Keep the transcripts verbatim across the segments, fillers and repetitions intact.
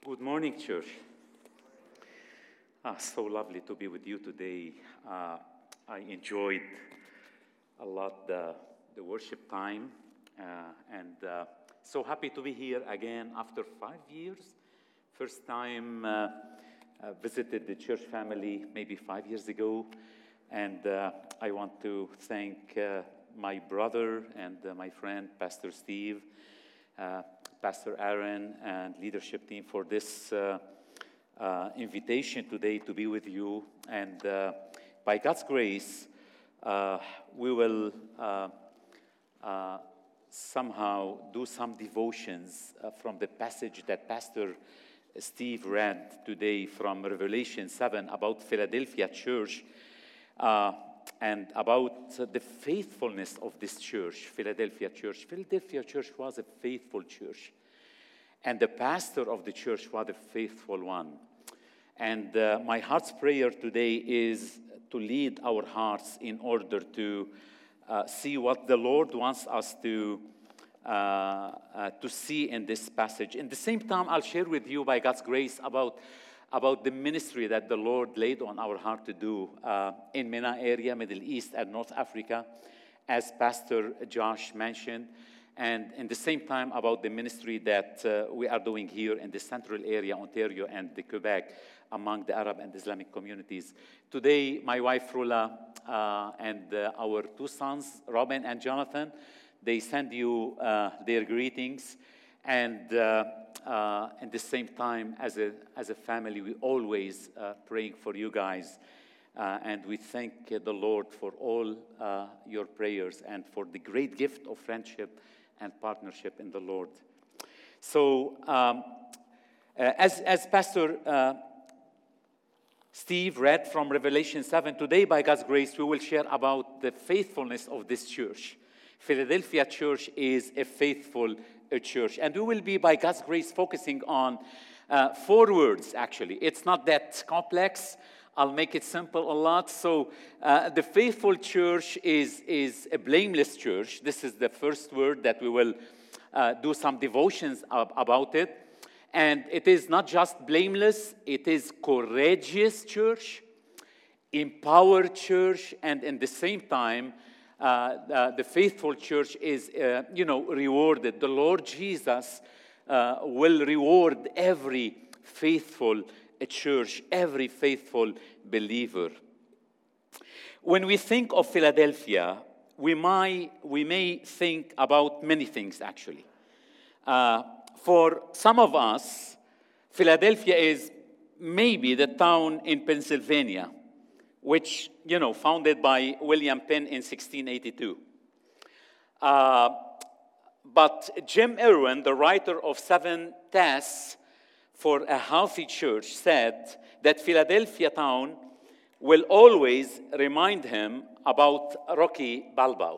Good morning, church. Ah, so lovely to be with you today. Uh, I enjoyed a lot the, the worship time, uh, and uh, so happy to be here again after five years. First time uh, uh, visited the church family maybe five years ago, and uh, I want to thank uh, my brother and uh, my friend, Pastor Steve, uh, Pastor Aaron, and leadership team for this uh, uh, invitation today to be with you. And uh, by God's grace, uh, we will uh, uh, somehow do some devotions uh, from the passage that Pastor Steve read today from Revelation seven about Philadelphia Church uh, and about the faithfulness of this church, Philadelphia Church. Philadelphia Church was a faithful church, and the pastor of the church was a faithful one. And uh, my heart's prayer today is to lead our hearts in order to uh, see what the Lord wants us to uh, uh, to see in this passage. In the same time, I'll share with you, by God's grace, about about the ministry that the Lord laid on our heart to do uh, in MENA area, Middle East, and North Africa, as Pastor Josh mentioned, and in the same time about the ministry that uh, we are doing here in the central area, Ontario and the Quebec, among the Arab and Islamic communities. Today, my wife, Rula, uh, and uh, our two sons, Robin and Jonathan, they send you uh, their greetings. And uh, uh, at the same time, as a, as a family, we always uh, praying for you guys. Uh, and we thank uh, the Lord for all uh, your prayers and for the great gift of friendship and partnership in the Lord. So, um, uh, as, as Pastor uh, Steve read from Revelation seven, today, by God's grace, we will share about the faithfulness of this church. Philadelphia Church is a faithful a church. And we will be, by God's grace, focusing on uh, four words, actually. It's not that complex. I'll make it simple a lot. So uh, the faithful church is, is a blameless church. This is the first word that we will uh, do some devotions ab- about it. And it is not just blameless, it is courageous church, empowered church, and in the same time, Uh, uh, the faithful church is, uh, you know, rewarded. The Lord Jesus uh, will reward every faithful uh, church, every faithful believer. When we think of Philadelphia, we might, we may think about many things, actually. Uh, for some of us, Philadelphia is maybe the town in Pennsylvania, which, you know, founded by William Penn in sixteen eighty-two. Uh, but Jim Irwin, the writer of Seven Tasks for a Healthy Church, said that Philadelphia town will always remind him about Rocky Balboa.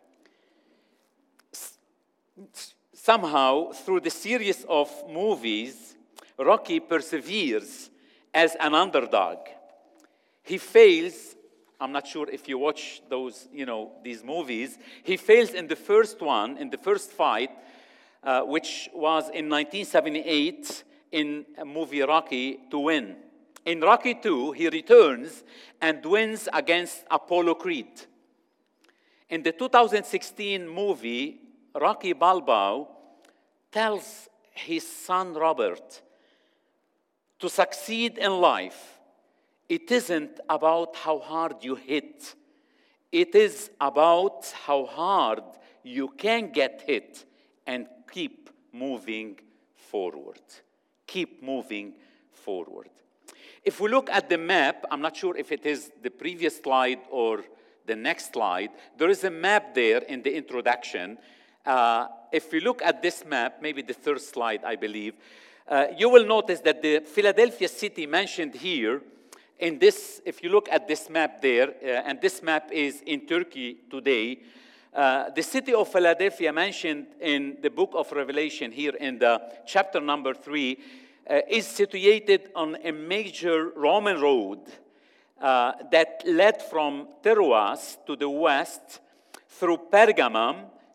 S- somehow, through the series of movies, Rocky perseveres as an underdog. He fails. I'm not sure if you watch those, you know, these movies. He fails in the first one, in the first fight, uh, which was in nineteen seventy-eight in a movie Rocky, to win. In Rocky two, he returns and wins against Apollo Creed. In the two thousand sixteen movie, Rocky Balboa tells his son Robert to succeed in life, it isn't about how hard you hit. It is about how hard you can get hit and keep moving forward. Keep moving forward. If we look at the map, I'm not sure if it is the previous slide or the next slide, there is a map there in the introduction. Uh, if we look at this map, maybe the third slide, I believe, uh, you will notice that the Philadelphia city mentioned here, in this, if you look at this map there, uh, and this map is in Turkey today, uh, the city of Philadelphia mentioned in the book of Revelation here in the chapter number three uh, is situated on a major Roman road uh, that led from Troas to the west through Pergamum,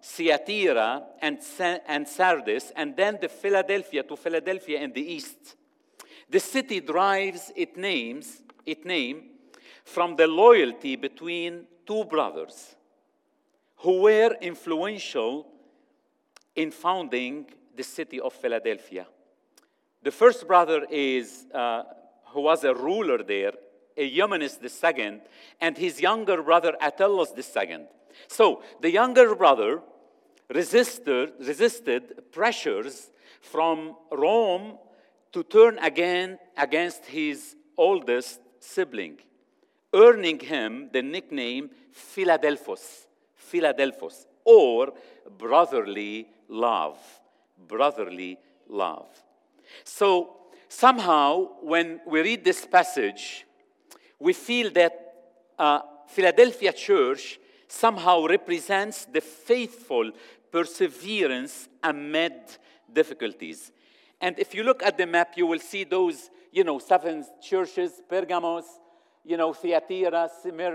Thyatira, and, Sa- and Sardis, and then the Philadelphia to Philadelphia in the east. The city derives its names, its name from the loyalty between two brothers who were influential in founding the city of Philadelphia. The first brother is, uh, who was a ruler there, Eumenes the second, and his younger brother Attalus the second. So the younger brother resisted, resisted pressures from Rome to turn again against his oldest sibling, earning him the nickname Philadelphus, Philadelphus, or brotherly love, brotherly love. So somehow, when we read this passage, we feel that uh, Philadelphia church somehow represents the faithful perseverance amid difficulties. And if you look at the map, you will see those, you know, seven churches: Pergamos, you know, Thyatira,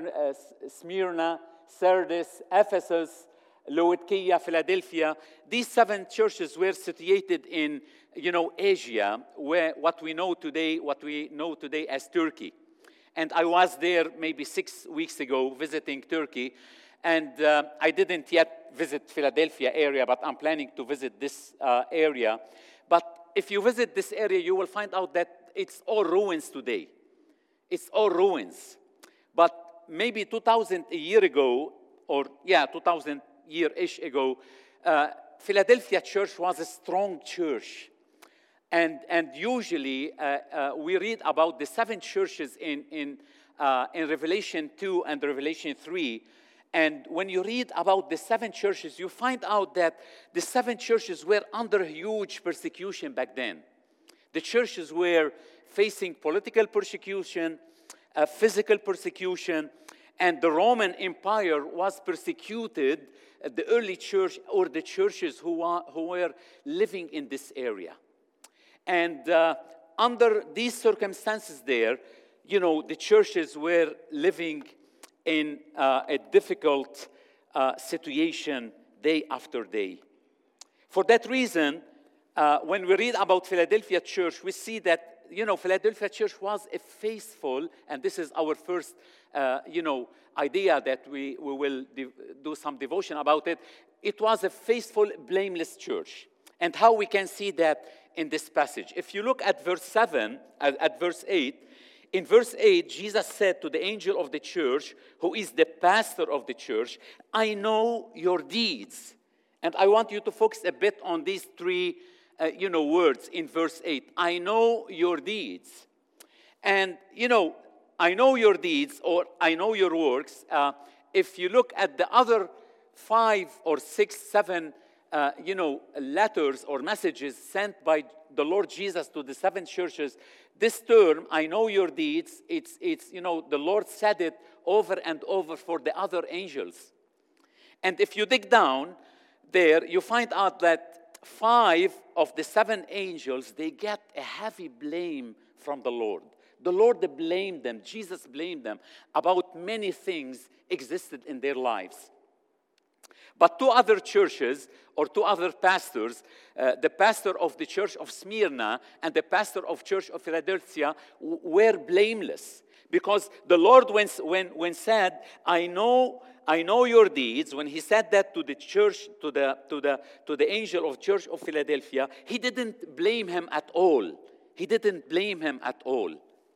Smyrna, Sardis, Ephesus, Laodicea, Philadelphia. These seven churches were situated in, you know, Asia, where what we know today, what we know today as Turkey. And I was there maybe six weeks ago visiting Turkey, and uh, I didn't yet visit Philadelphia area, but I'm planning to visit this uh, area. But if you visit this area, you will find out that it's all ruins today. It's all ruins. But maybe two thousand a year ago, or yeah, two thousand year-ish ago, uh, Philadelphia church was a strong church. And, and usually, uh, uh, we read about the seven churches in, in, uh, in Revelation two and Revelation three. And when you read about the seven churches, you find out that the seven churches were under huge persecution back then. The churches were facing political persecution, uh, physical persecution, and the Roman Empire was persecuted uh, the early church, or the churches who, are, who were living in this area. And uh, under these circumstances there, you know, the churches were living in uh, a difficult uh, situation day after day. For that reason, uh, when we read about Philadelphia church, we see that, you know, Philadelphia church was a faithful, and this is our first, uh, you know, idea that we, we will do some devotion about it. It was a faithful, blameless church. And how we can see that in this passage. If you look at verse seven, at, at verse eight, in verse eight, Jesus said to the angel of the church, who is the pastor of the church, I know your deeds. And I want you to focus a bit on these three, uh, you know, words in verse eight. I know your deeds. And, you know, I know your deeds, or I know your works. Uh, if you look at the other five or six, seven Uh, you know, letters or messages sent by the Lord Jesus to the seven churches, this term, I know your deeds, it's, it's, you know, the Lord said it over and over for the other angels. And if you dig down there, you find out that five of the seven angels, they get a heavy blame from the Lord. The Lord blamed them, Jesus blamed them about many things existed in their lives. But two other churches, or two other pastors, uh, the pastor of the church of Smyrna and the pastor of church of Philadelphia, w- were blameless. Because the Lord, when, when, when said, I know, I know your deeds, when he said that to the church, to the, to the, to the angel of church of Philadelphia, he didn't blame him at all. He didn't blame him at all.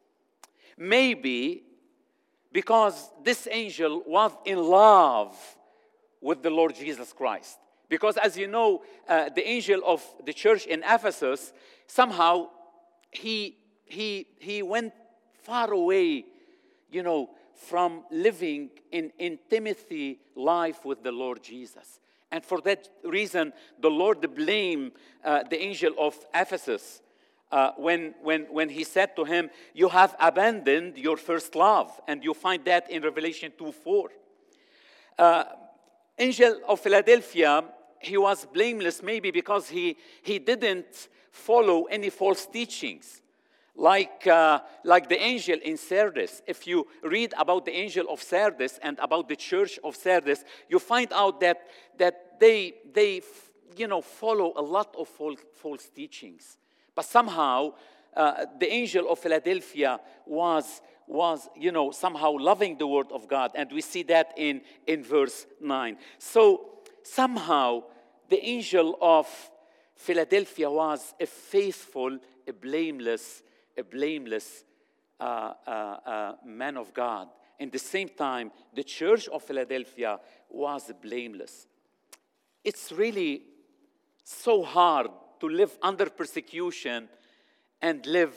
Maybe because this angel was in love with the Lord Jesus Christ. Because as you know, uh, the angel of the church in Ephesus, somehow he, he, he went far away, you know, from living in intimacy life with the Lord Jesus. And for that reason, the Lord blamed uh, the angel of Ephesus uh, when, when, when he said to him, you have abandoned your first love. And you find that in Revelation two four. Uh, Angel of Philadelphia, he was blameless maybe because he, he didn't follow any false teachings. Like, uh, like the angel in Sardis. If you read about the angel of Sardis and about the church of Sardis, you find out that, that they, they you know, follow a lot of false, false teachings. But somehow, uh, the angel of Philadelphia was, was, you know, somehow loving the word of God. And we see that in, in verse nine. So somehow, the angel of Philadelphia was a faithful, a blameless, a blameless uh, uh, uh, man of God. At the same time, the church of Philadelphia was blameless. It's really so hard to live under persecution and live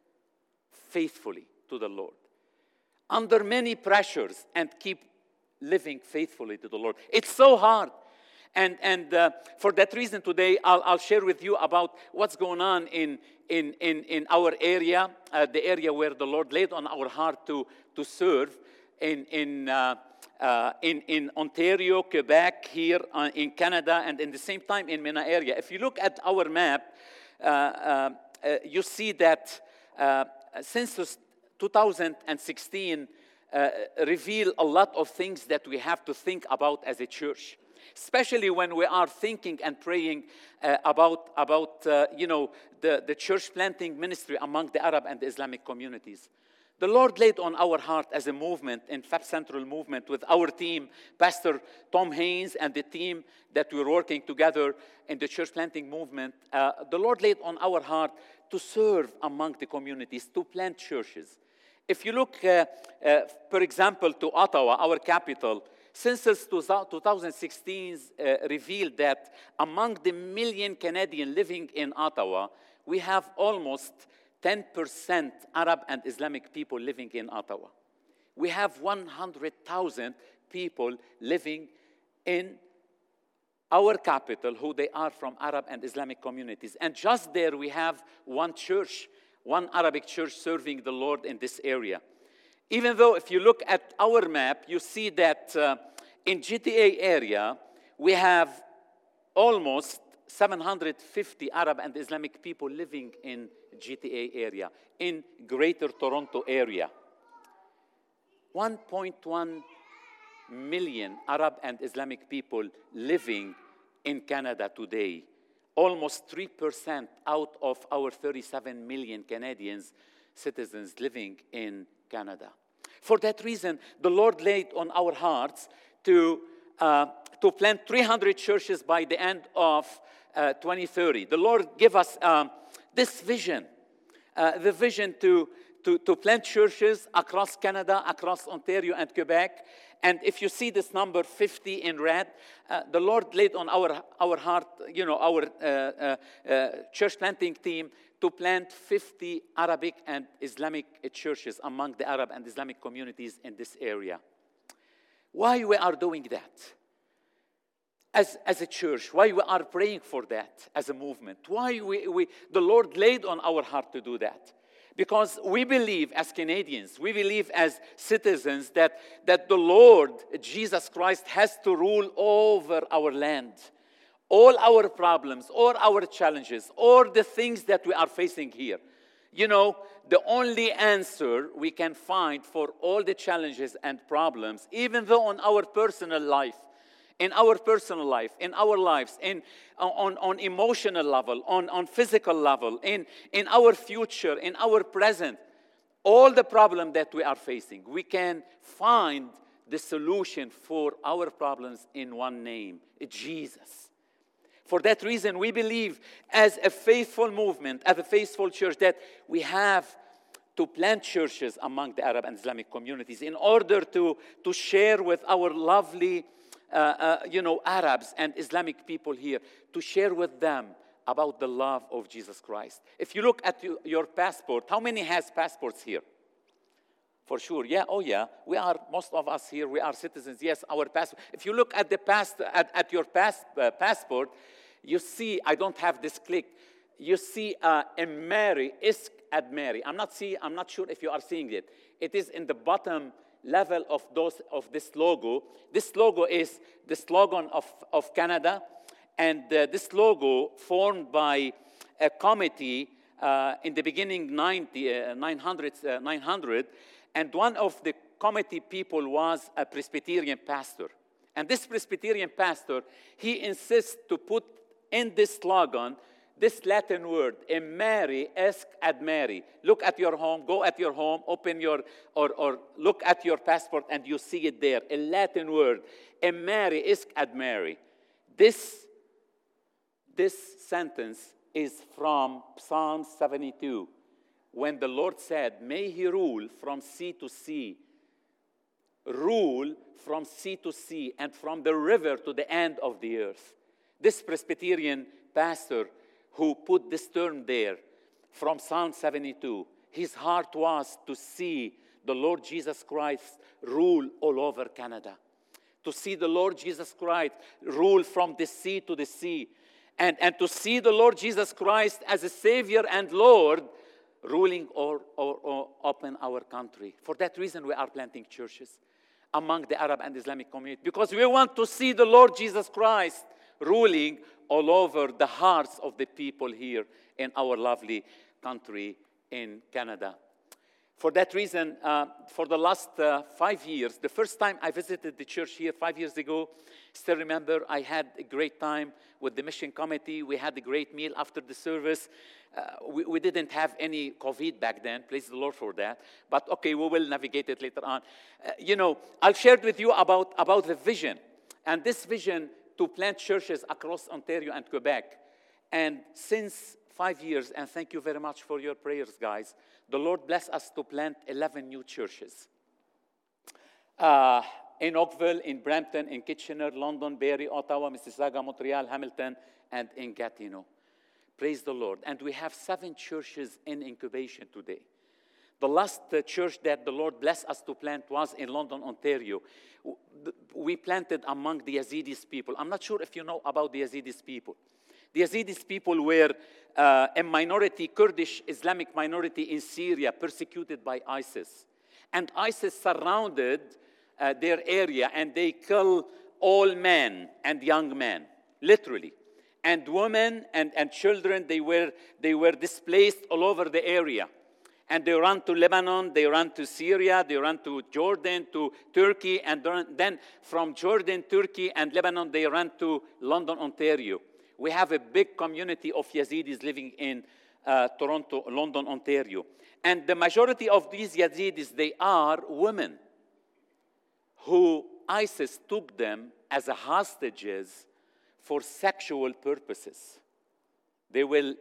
faithfully to the Lord. Under many pressures and keep living faithfully to the Lord. It's so hard. And, and uh, for that reason today, I'll, I'll share with you about what's going on in, in, in, in our area, uh, the area where the Lord laid on our heart to, to serve in, in, uh, uh, in, in Ontario, Quebec, here uh, in Canada, and in the same time in MENA area. If you look at our map, uh, uh, uh, you see that uh, since two thousand sixteen uh, reveal a lot of things that we have to think about as a church. Especially when we are thinking and praying uh, about, about uh, you know, the, the church planting ministry among the Arab and the Islamic communities. The Lord laid on our heart as a movement, in F A B Central Movement, with our team, Pastor Tom Haynes and the team that we're working together in the church planting movement. Uh, the Lord laid on our heart to serve among the communities, to plant churches. If you look, uh, uh, for example, to Ottawa, our capital, Census twenty sixteen uh, revealed that among the million Canadians living in Ottawa, we have almost ten percent Arab and Islamic people living in Ottawa. We have one hundred thousand people living in our capital who they are from Arab and Islamic communities. And just there we have one church, one Arabic church serving the Lord in this area. Even though if you look at our map, you see that uh, in G T A area, we have almost seven hundred fifty Arab and Islamic people living in G T A area, in Greater Toronto area. one point one million Arab and Islamic people living in Canada today. Almost three percent out of our thirty-seven million Canadians citizens living in Canada. For that reason, the Lord laid on our hearts to, uh, to plant three hundred churches by the end of uh, twenty thirty. The Lord gave us um, this vision, uh, the vision to, to, to plant churches across Canada, across Ontario and Quebec. And if you see this number fifty in red, uh, the Lord laid on our, our heart, you know, our uh, uh, uh, church planting team to plant fifty Arabic and Islamic churches among the Arab and Islamic communities in this area. Why we are doing that as, as a church? Why we are praying for that as a movement? Why we, we, the Lord laid on our heart to do that? Because we believe as Canadians, we believe as citizens that, that the Lord, Jesus Christ, has to rule over our land. All our problems, all our challenges, all the things that we are facing here. You know, the only answer we can find for all the challenges and problems, even though on our personal life, in our personal life, in our lives, in, on, on emotional level, on, on physical level, in, in our future, in our present, all the problem that we are facing, we can find the solution for our problems in one name, Jesus. For that reason, we believe as a faithful movement, as a faithful church, that we have to plant churches among the Arab and Islamic communities in order to, to share with our lovely Uh, uh, you know, Arabs and Islamic people here, to share with them about the love of Jesus Christ. If you look at you, your passport, how many has passports here? For sure, yeah, oh yeah, we are, most of us here, we are citizens, yes, our passport. If you look at the past, at, at your pass, uh, passport, you see, I don't have this click, you see uh, a Mary, Isk ad Mary. I'm not see, I'm not sure if you are seeing it. It is in the bottom level of those of this logo. This logo is the slogan of, of Canada, and uh, this logo formed by a committee uh, in the beginning ninety, uh, nine hundred, uh, nine hundred, and one of the committee people was a Presbyterian pastor. And this Presbyterian pastor, he insists to put in this slogan this Latin word, "In Mary esc ad Mary." Look at your home, go at your home, open your, or, or look at your passport and you see it there. A Latin word, "In Mary esc ad Mary." This, this sentence is from Psalm seventy-two, when the Lord said, "May he rule from sea to sea." Rule from sea to sea and from the river to the end of the earth. This Presbyterian pastor who put this term there from Psalm seventy-two, his heart was to see the Lord Jesus Christ rule all over Canada. To see the Lord Jesus Christ rule from the sea to the sea. And, and to see the Lord Jesus Christ as a Savior and Lord ruling all, all, all up in our country. For that reason, we are planting churches among the Arab and Islamic community, because we want to see the Lord Jesus Christ ruling all over the hearts of the people here in our lovely country in Canada. For that reason, uh, for the last uh, five years, the first time I visited the church here five years ago, still remember I had a great time with the mission committee. We had a great meal after the service. Uh, we, we didn't have any COVID back then, praise the Lord for that. But okay, we will navigate it later on. Uh, you know, I'll share with you about, about the vision. And this vision to plant churches across Ontario and Quebec. And since five years, and thank you very much for your prayers, guys, the Lord blessed us to plant eleven new churches. Uh, in Oakville, in Brampton, in Kitchener, London, Barrie, Ottawa, Mississauga, Montreal, Hamilton, and in Gatineau. Praise the Lord. And we have seven churches in incubation today. The last uh, church that the Lord blessed us to plant was in London, Ontario. We planted among the Yazidis people. I'm not sure if you know about the Yazidis people. The Yazidis people were uh, a minority, Kurdish Islamic minority in Syria, persecuted by ISIS. And ISIS surrounded uh, their area, and they kill all men and young men, literally. And women and, and children, they were, they were displaced all over the area. And they ran to Lebanon, they ran to Syria, they ran to Jordan, to Turkey, and then from Jordan, Turkey, and Lebanon, they ran to London, Ontario. We have a big community of Yazidis living in uh, Toronto, London, Ontario. And the majority of these Yazidis, they are women who ISIS took them as hostages for sexual purposes. They will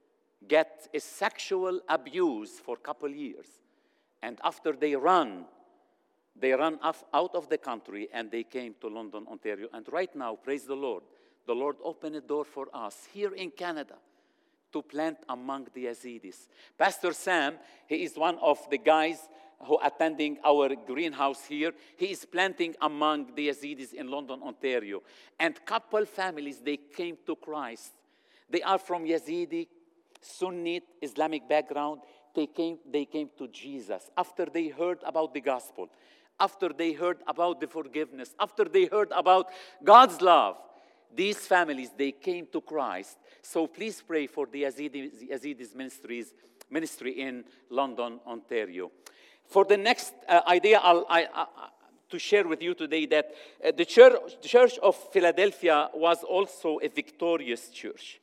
get a sexual abuse for a couple years. And after they run, they run out of the country and they came to London, Ontario. And right now, praise the Lord, the Lord opened a door for us here in Canada to plant among the Yazidis. Pastor Sam, he is one of the guys who attending our greenhouse here. He is planting among the Yazidis in London, Ontario. And couple families, they came to Christ. They are from Yazidi, Sunni, Islamic background. They came, they came to Jesus after they heard about the gospel, after they heard about the forgiveness, after they heard about God's love. These families, they came to Christ. So please pray for the Yazidis, Yazidis ministries, ministry in London, Ontario. For the next uh, idea I'll, I, I, to share with you today, that uh, the church, the Church of Philadelphia was also a victorious church.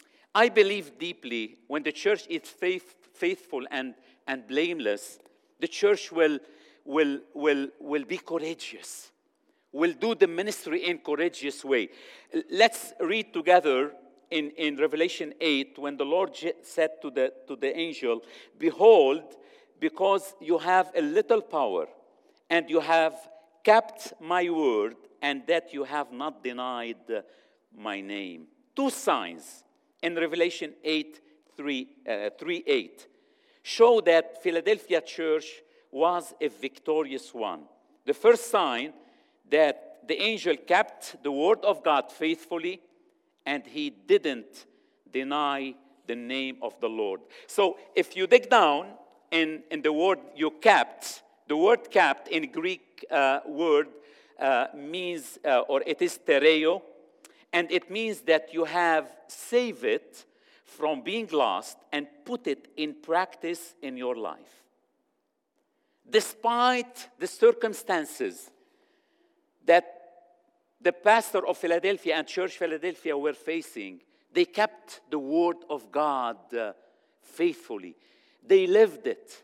I believe deeply when the church is faith, faithful and, and blameless, the church will, will, will, will be courageous, will do the ministry in courageous way. Let's read together in, in Revelation eight, when the Lord said to the, to the angel, "Behold, because you have a little power, and you have kept my word, and that you have not denied my name." Two signs in Revelation eight, three, eight show that Philadelphia church was a victorious one. The first sign, that the angel kept the word of God faithfully, and he didn't deny the name of the Lord. So if you dig down in, in the word you kept, the word kept in Greek uh, word uh, means, uh, or it is tereo, and it means that you have saved it from being lost and put it in practice in your life. Despite the circumstances that the pastor of Philadelphia and Church Philadelphia were facing. They kept the word of God uh, faithfully. They lived it.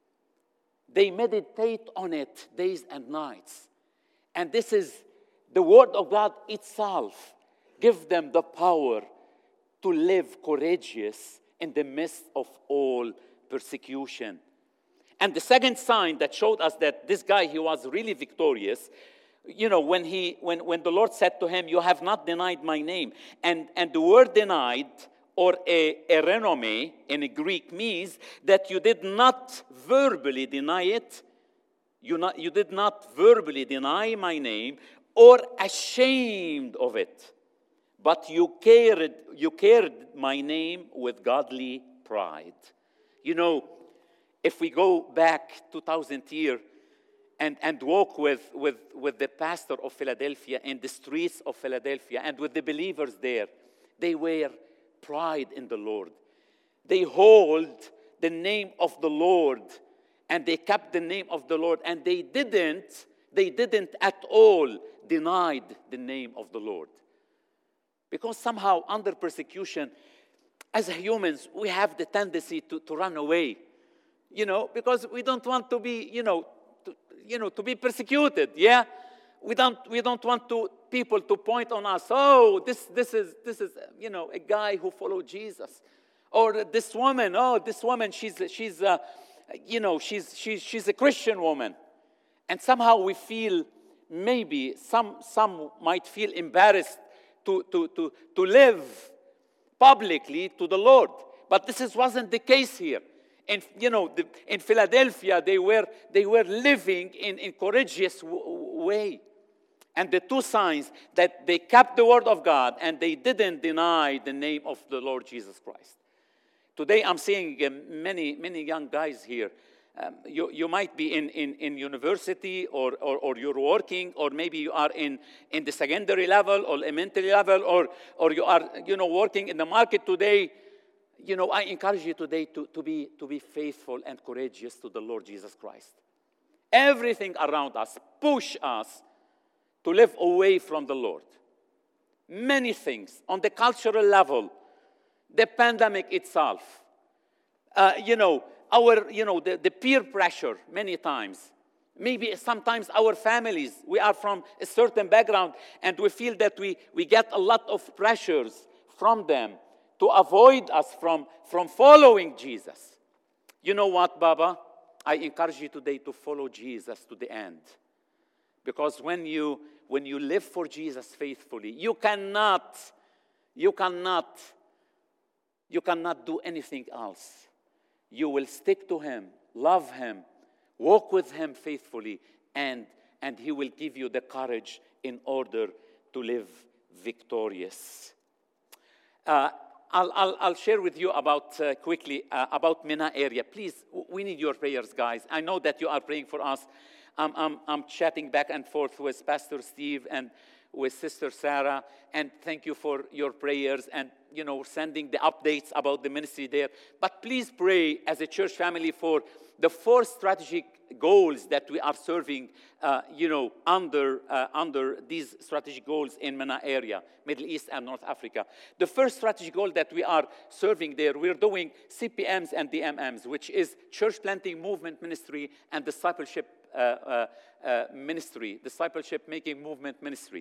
They meditate on it days and nights. And this is the word of God itself. Give them the power to live courageous in the midst of all persecution. And the second sign that showed us that this guy, he was really victorious, you know, when he, when, when the Lord said to him, you have not denied my name. And, and the word denied, or a, a renome in a Greek, means that you did not verbally deny it. You, not, you did not verbally deny my name or ashamed of it. But you carried, you carried my name with godly pride. You know, if we go back two thousand years and, and walk with, with, with the pastor of Philadelphia in the streets of Philadelphia and with the believers there, they were pride in the Lord. They hold the name of the Lord, and they kept the name of the Lord, and they didn't, they didn't at all denied the name of the Lord. Because somehow under persecution, as humans, we have the tendency to, to run away, you know, because we don't want to be, you know, to, you know, to be persecuted, yeah? We don't, we don't want to, people to point on us, oh, this, this is, this is, you know, a guy who followed Jesus. Or this woman, oh, this woman, she's, she's uh, you know, she's, she's, she's a Christian woman. And somehow we feel, maybe, some, some might feel embarrassed to, to, to, to live publicly to the Lord. But this is, wasn't the case here. And, you know, the, in Philadelphia, they were, they were living in a courageous w- way. And the two signs, that they kept the word of God and they didn't deny the name of the Lord Jesus Christ. Today, I'm seeing uh, many, many young guys here. Um, you, you might be in, in, in university, or, or, or you're working, or maybe you are in, in the secondary level or elementary level, or, or you are, you know, working in the market today. You know, I encourage you today to, to, be, to be faithful and courageous to the Lord Jesus Christ. Everything around us push us to live away from the Lord. Many things on the cultural level, the pandemic itself, uh, you know, our, you know, the, the peer pressure many times. Maybe sometimes our families, we are from a certain background and we feel that we, we get a lot of pressures from them to avoid us from, from following Jesus. You know what, Baba? I encourage you today to follow Jesus to the end. Because when you, when you live for Jesus faithfully, you cannot, you cannot, you cannot do anything else. You will stick to him, love him, walk with him faithfully, and, and he will give you the courage in order to live victorious. Uh, I'll, I'll, I'll share with you about, uh, quickly, uh, about MENA area. Please, we need your prayers, guys. I know that you are praying for us. I'm, I'm, I'm chatting back and forth with Pastor Steve and with Sister Sarah, and thank you for your prayers and, you know, sending the updates about the ministry there. But please pray as a church family for the four strategic goals that we are serving, uh, you know, under, uh, under these strategic goals in MENA area, Middle East and North Africa. The first strategic goal that we are serving there, we're doing C P Ms and D M Ms, which is Church Planting Movement Ministry and Discipleship uh, uh, uh, Ministry, Discipleship Making Movement Ministry.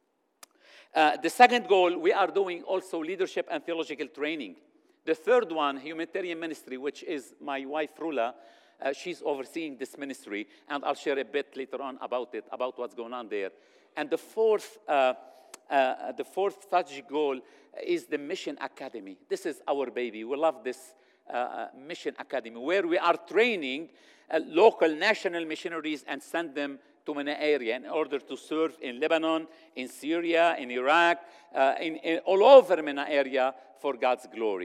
Uh, the second goal, we are doing also leadership and theological training. The third one, humanitarian ministry, which is my wife, Rula. Uh, she's overseeing this ministry, and I'll share a bit later on about it, about what's going on there. And the fourth, uh, uh, the fourth strategic goal is the Mission Academy. This is our baby. We love this uh, Mission Academy, where we are training uh, local national missionaries and send them to MENA area in order to serve in Lebanon, in Syria, in Iraq, uh, in, in all over MENA area for God's glory.